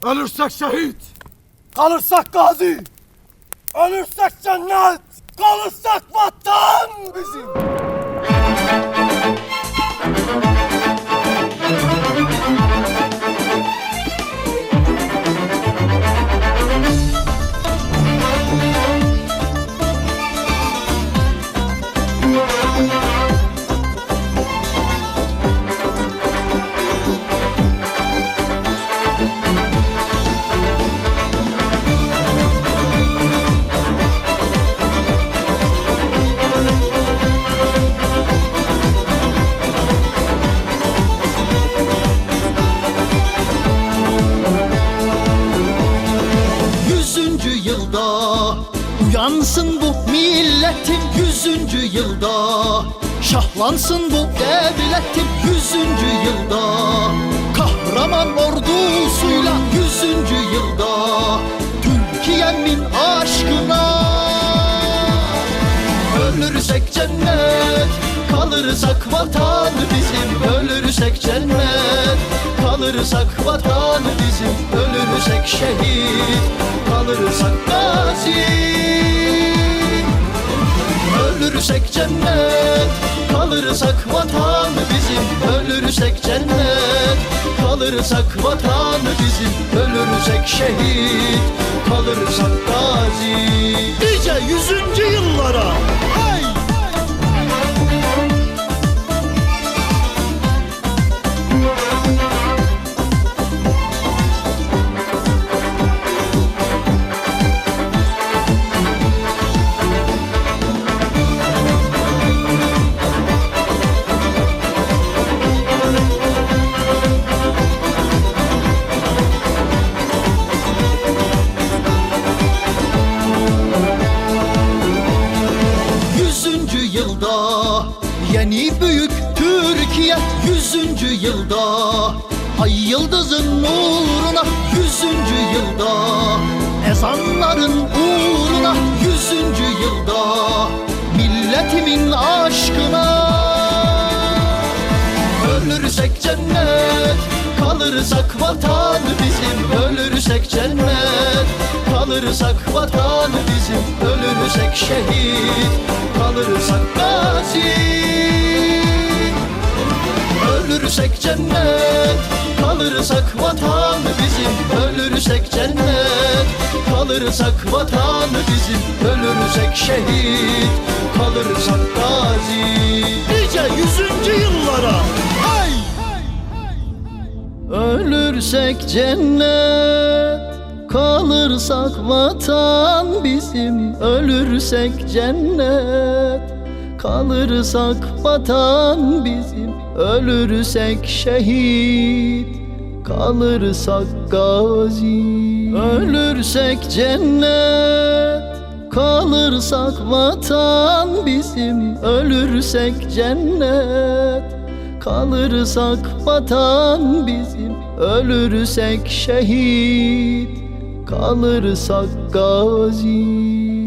Ölürsek şehit, kalırsak gazi, ölürsek cennet, kalırsak vatan bizim. Uyansın bu milletin 100. yılda, şahlansın bu devletin 100. yılda. Kahraman ordusuyla 100. yılda, Türkiye'min aşkına. Ölürsek cennet, kalırsak vatan bizim. Ölürsek cennet, kalırsak vatan bizim. Ölürsek şehit, kalırsak gazi. Ölürsek cennet, kalırsak vatan bizim. Ölürsek cennet, kalırsak vatan bizim. Ölürsek şehit, kalırsak gazi. Nice 100. yıllara. Hey! Yeni büyük Türkiye 100. yılda, ay yıldızın nuruna 100. yılda, ezanların uğruna 100. yılda, milletimin aşkına. Ölürsek cennet, kalırsak vatan bizim. Ölürsek cennet, kalırsak vatan bizim. Ölürsek şehit, kalırsak gazi. Ölürsek cennet, kalırsak vatan bizim. Ölürsek cennet, kalırsak vatan bizim. Ölürsek şehit, kalırsak gazi. Nice 100. yıllara. Hey! Ölürsek cennet, kalırsak vatan bizim. Ölürsek cennet, kalırsak vatan bizim. Ölürsek şehit, kalırsak gazi. Ölürsek cennet, kalırsak vatan bizim. Ölürsek cennet, kalırsak vatan bizim. Ölürsek şehit, kalırsak gazi.